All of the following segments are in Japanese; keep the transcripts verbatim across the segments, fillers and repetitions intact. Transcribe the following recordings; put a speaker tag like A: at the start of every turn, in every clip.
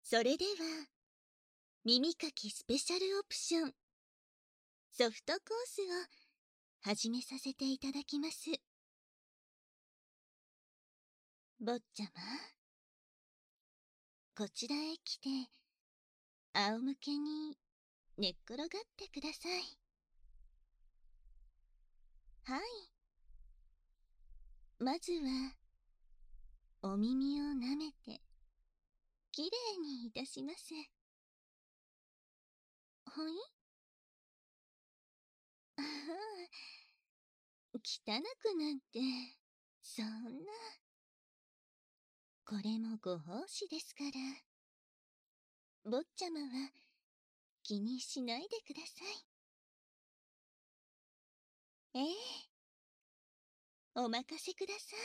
A: それでは、耳かきスペシャルオプション、ソフトコースを始めさせていただきます。坊ちゃま、こちらへ来て、仰向けに寝っ転がってください。はい。まずは、お耳を舐めて、きれいにいたします。ほい？ああ、汚くなんて、そんな。これもご奉仕ですから。坊ちゃまは気にしないでください。ええ。お任せくださ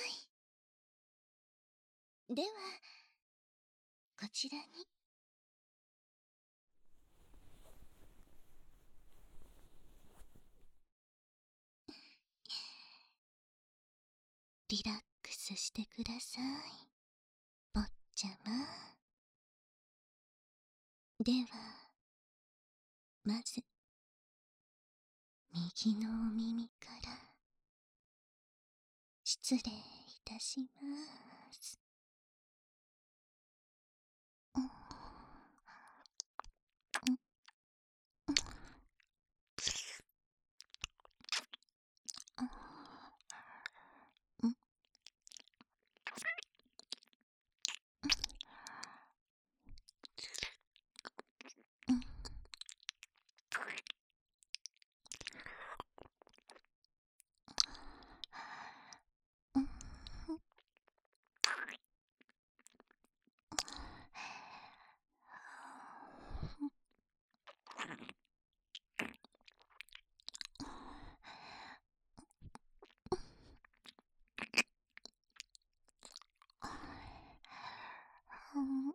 A: い。では、こちらに。リラックスしてください、坊ちゃま。では、まず、右のお耳から失礼いたします。うんうんうんうんうんうん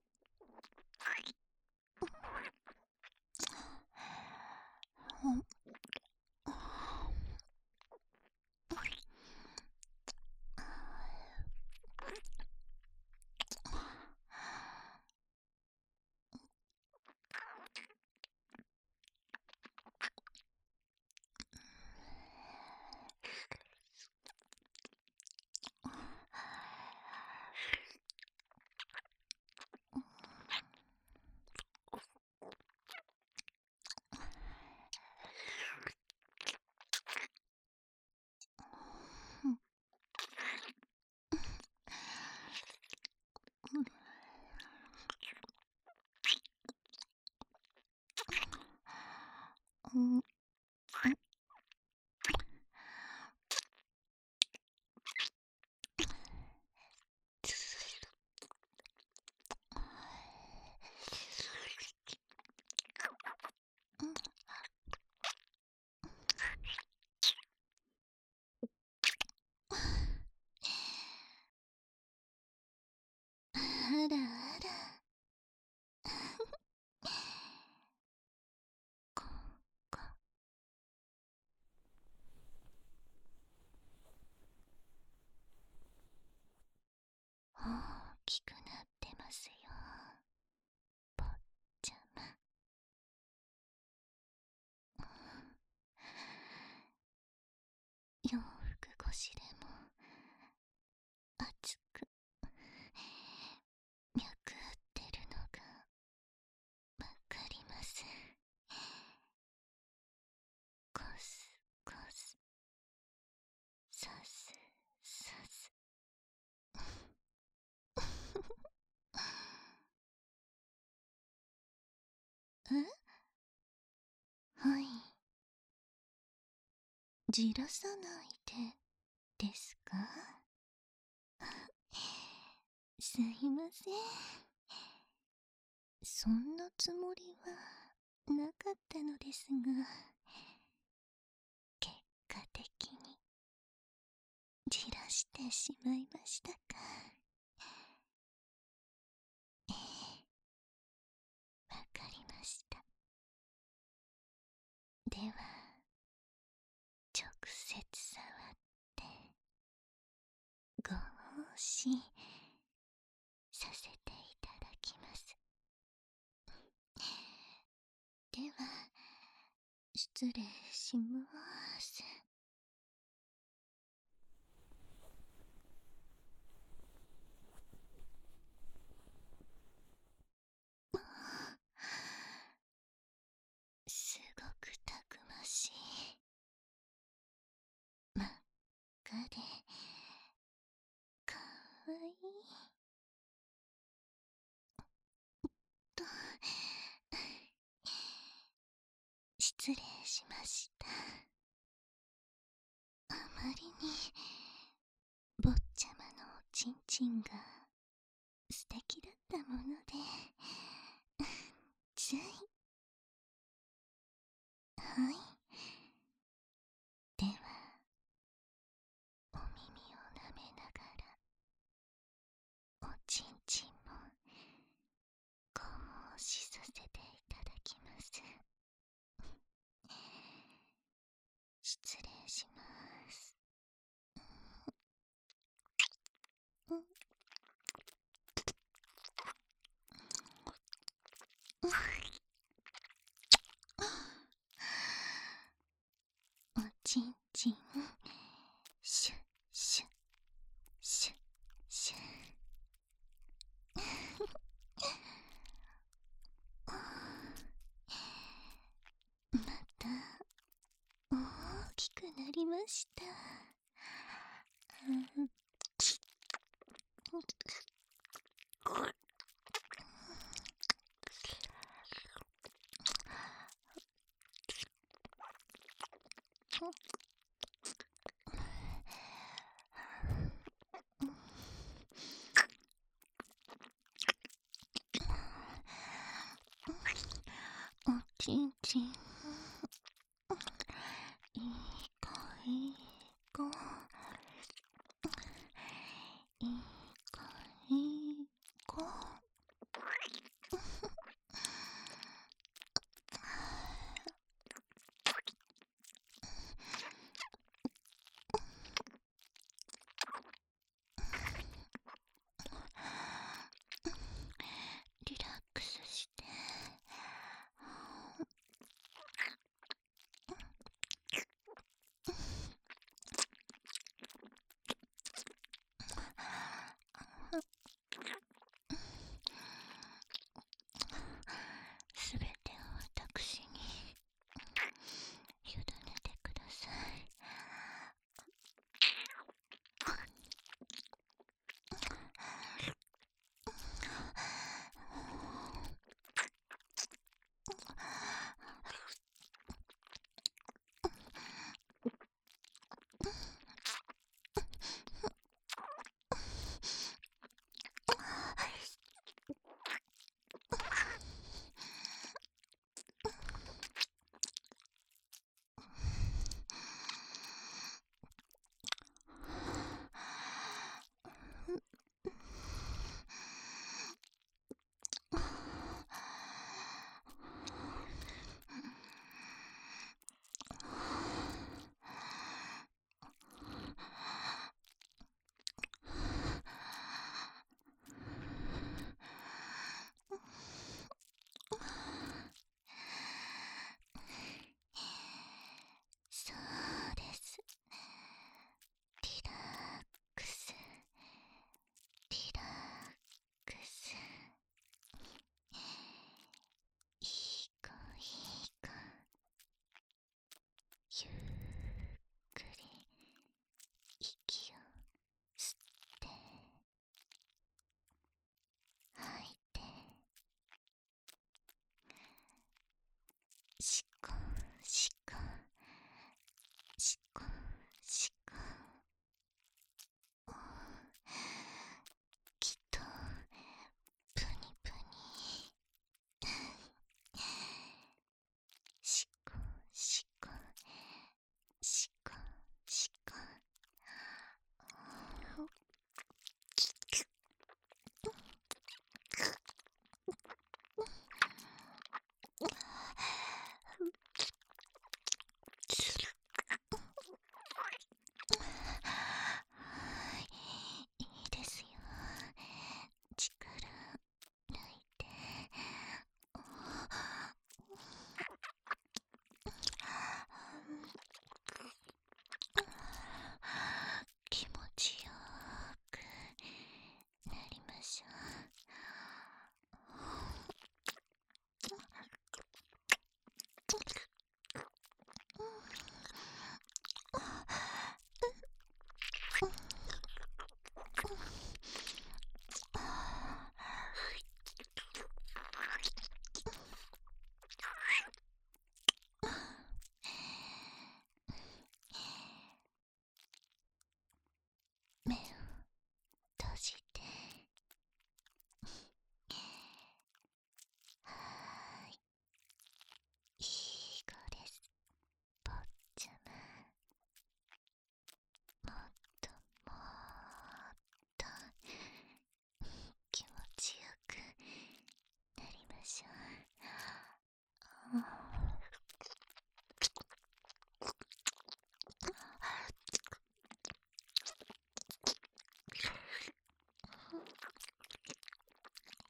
A: うんあらあら。ここ。大きくなってますよ、坊ちゃま。洋服越しでも熱く脈打ってるのがわかります。コスコス、さすさす。え？はい。じらさないでですか？すいません。そんなつもりはなかったのですが、結果的にじらしてしまいましたか。ええ、わかりました。では、直接触ってご奉仕させていただきます。 失礼します。すごくたくましい。真っ赤でかわいいと。失礼しました。あまりに坊ちゃまのおちんちんが素敵だったものでつい。はい、ではお耳を舐めながらおちんちんもご奉仕させていただきます。失礼します。おちんちんシュッシュッシュッシュッまた大きくなりました。おちんちんいい子いい子いい子いい子。リラックスして。すべてを私に委ねてください。そうです。リラックスリラックス。いい子いい子。ゆっくり息を吸って吐いて、しこしこしこしこ。きっとプニプニ。しこしこしこしこ。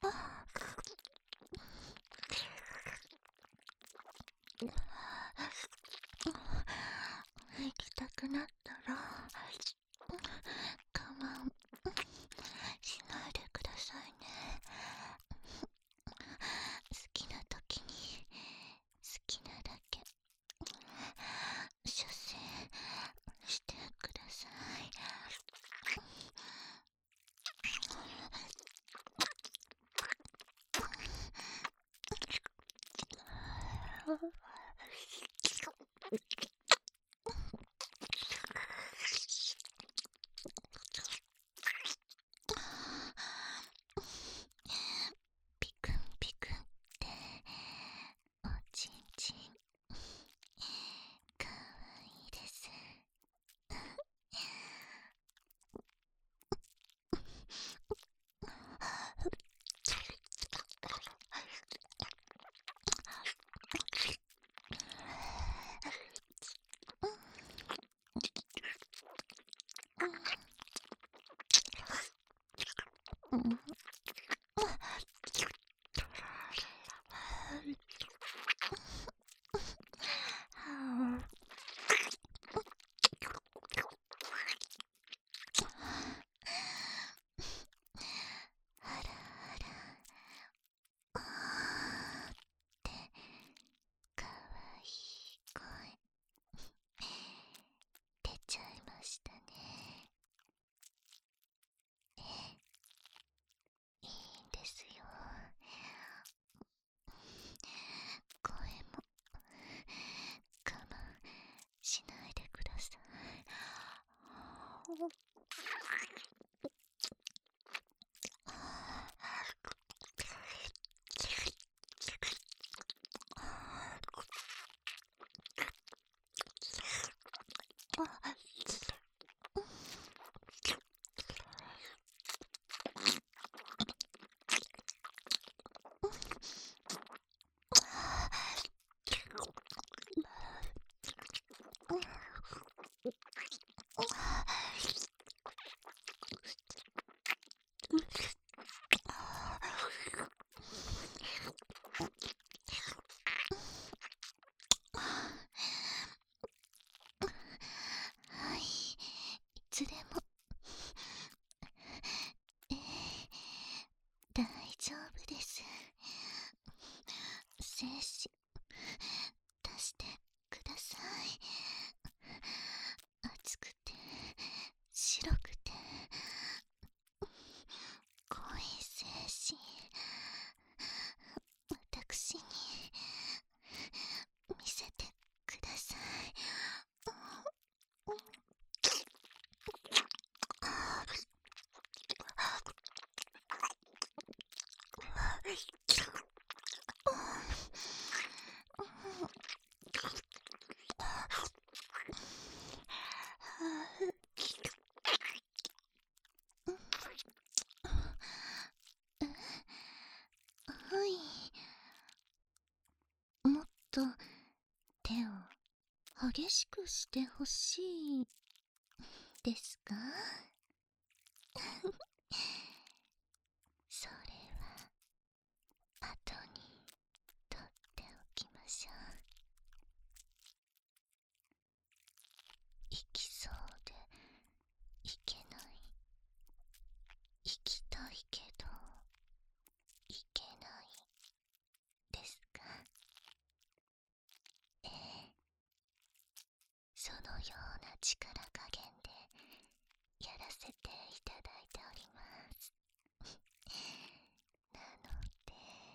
A: 行きたくなったら我慢しないでくださいね。好きな時に好きなだけ射精してください。ピクンピクンっておちんちんかわいいです。うんあらあらあーってかわいい声出ちゃいましたね。えいいんですよ。声も我慢しないでください。はい、いつでも。えー、大丈夫です。精子出してください。熱くて白くて濃い精子、私に見せてください。はい、もっと手を激しくしてほしいですか？それは後に取っておきましょう。行きそうで行けない、行きたいけど行けないですか？ええ、そのような力加減でやらせていただいております。なので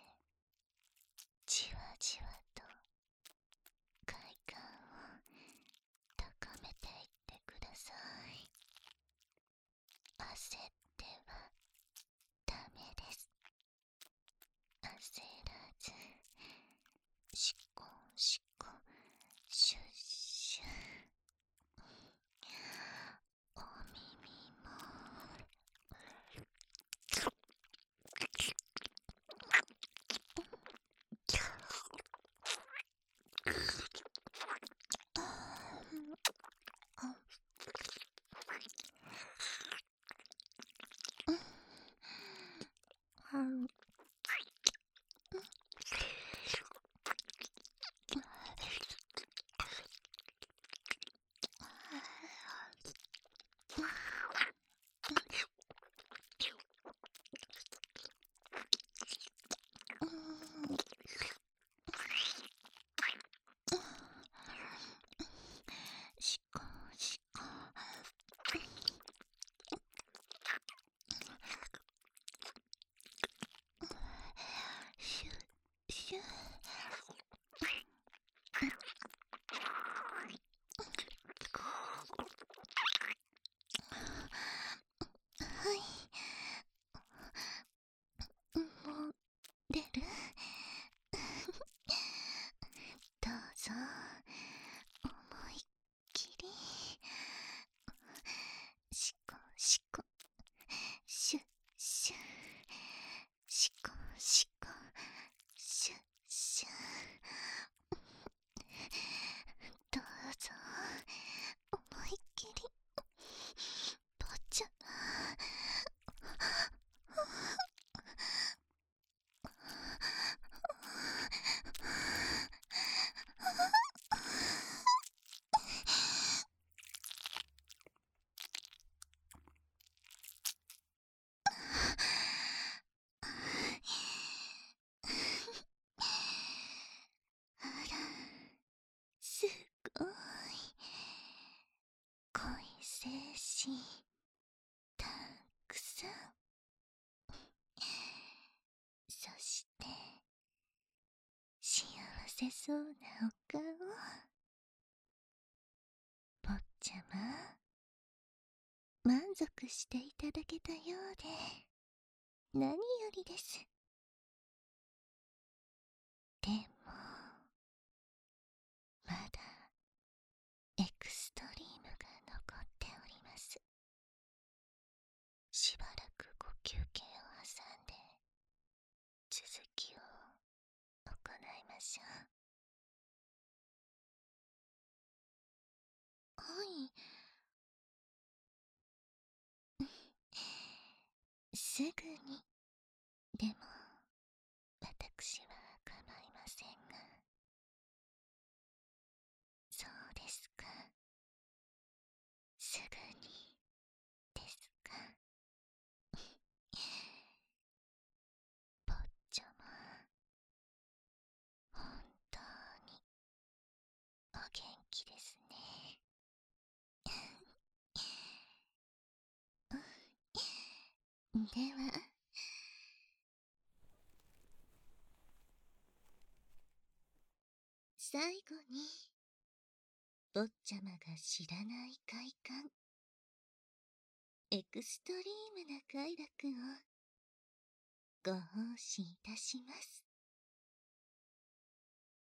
A: じわじわと快感を高めていってください。焦ってはダメです。焦らずしこしこシュッシュ、お耳もしゅ。はい。もう出る？どうぞ思いっきりしこしこシュッシュしこしこシュッシュ。どうぞ思いっきり坊ちゃま。あら、すごい濃い精子たくさん。そして幸せそうなお顔。坊ちゃま、満足していただけたようで何よりです。でもまだエクストリームが残っております。しばらくご休憩を挟んで続きを行いましょう。はい。すぐに。でも私は構いませんが。そうですか。すぐにですか。坊ちゃま、本当にお元気ですね。では最後に坊ちゃまが知らない快感、エクストリームな快楽をご奉仕いたします。